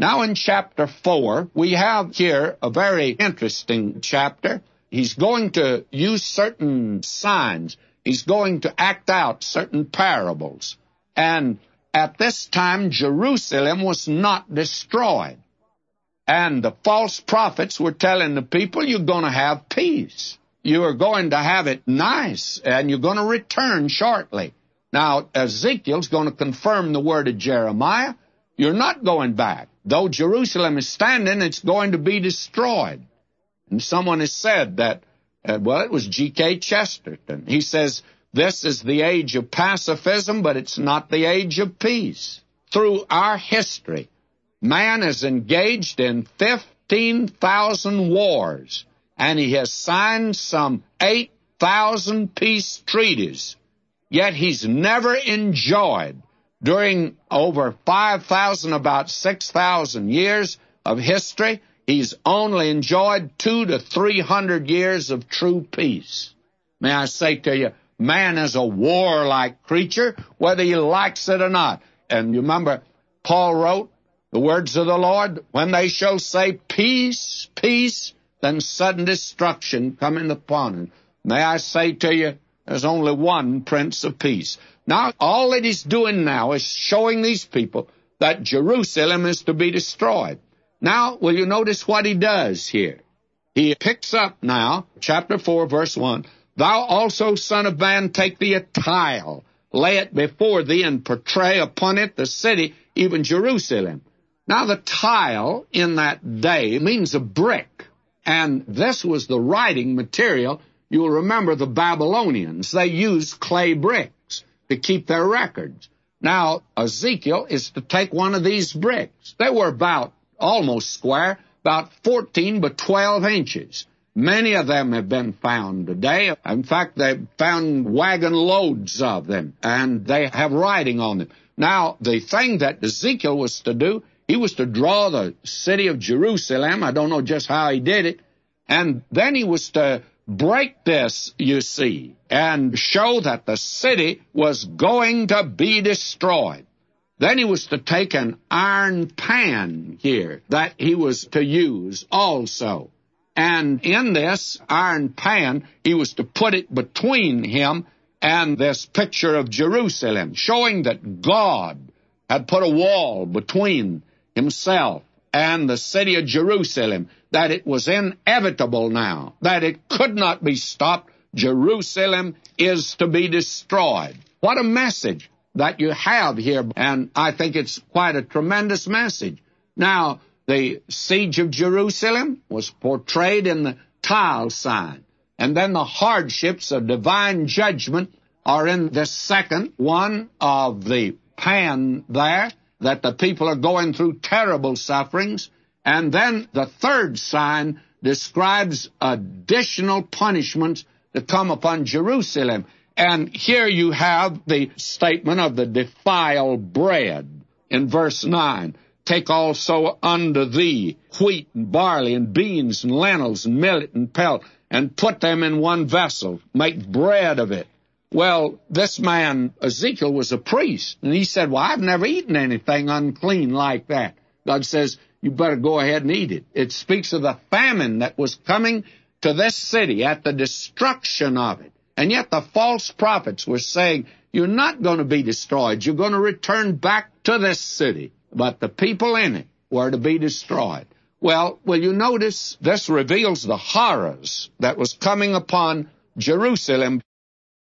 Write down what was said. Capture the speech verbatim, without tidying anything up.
Now in chapter four, we have here a very interesting chapter. He's going to use certain signs. He's going to act out certain parables. And at this time, Jerusalem was not destroyed. And the false prophets were telling the people, you're going to have peace. You are going to have it nice, and you're going to return shortly. Now, Ezekiel's going to confirm the word of Jeremiah. You're not going back. Though Jerusalem is standing, it's going to be destroyed. And someone has said that, uh, well, it was G K Chesterton. He says, this is the age of pacifism, but it's not the age of peace. Through our history, man is engaged in fifteen thousand wars, and he has signed some eight thousand peace treaties. Yet he's never enjoyed, during over five thousand, about six thousand years of history, he's only enjoyed two to three hundred years of true peace. May I say to you, man is a warlike creature, whether he likes it or not. And you remember, Paul wrote the words of the Lord, when they shall say peace, peace, then sudden destruction coming upon him. May I say to you, there's only one Prince of Peace. Now, all that he's doing now is showing these people that Jerusalem is to be destroyed. Now, will you notice what he does here? He picks up now, chapter four, verse one, thou also, son of man, take thee a tile, lay it before thee, and portray upon it the city, even Jerusalem. Now, the tile in that day means a brick, and this was the writing material. You'll remember the Babylonians. They used clay bricks to keep their records. Now, Ezekiel is to take one of these bricks. They were about almost square, about fourteen by twelve inches. Many of them have been found today. In fact, they've found wagon loads of them, and they have writing on them. Now, the thing that Ezekiel was to do, he was to draw the city of Jerusalem. I don't know just how he did it. And then he was to break this, you see, and show that the city was going to be destroyed. Then he was to take an iron pan here that he was to use also. And in this iron pan, he was to put it between him and this picture of Jerusalem, showing that God had put a wall between himself and the city of Jerusalem, that it was inevitable now, that it could not be stopped. Jerusalem is to be destroyed. What a message that you have here, and I think it's quite a tremendous message. Now, the siege of Jerusalem was portrayed in the tile sign, and then the hardships of divine judgment are in the second one of the pan there, that the people are going through terrible sufferings. And then the third sign describes additional punishments to come upon Jerusalem. And here you have the statement of the defiled bread in verse nine. Take also unto thee wheat and barley and beans and lentils and millet and pelt, and put them in one vessel. Make bread of it. Well, this man, Ezekiel, was a priest, and he said, well, I've never eaten anything unclean like that. God says, you better go ahead and eat it. It speaks of the famine that was coming to this city at the destruction of it. And yet the false prophets were saying, you're not going to be destroyed. You're going to return back to this city. But the people in it were to be destroyed. Well, will you notice this reveals the horrors that was coming upon Jerusalem.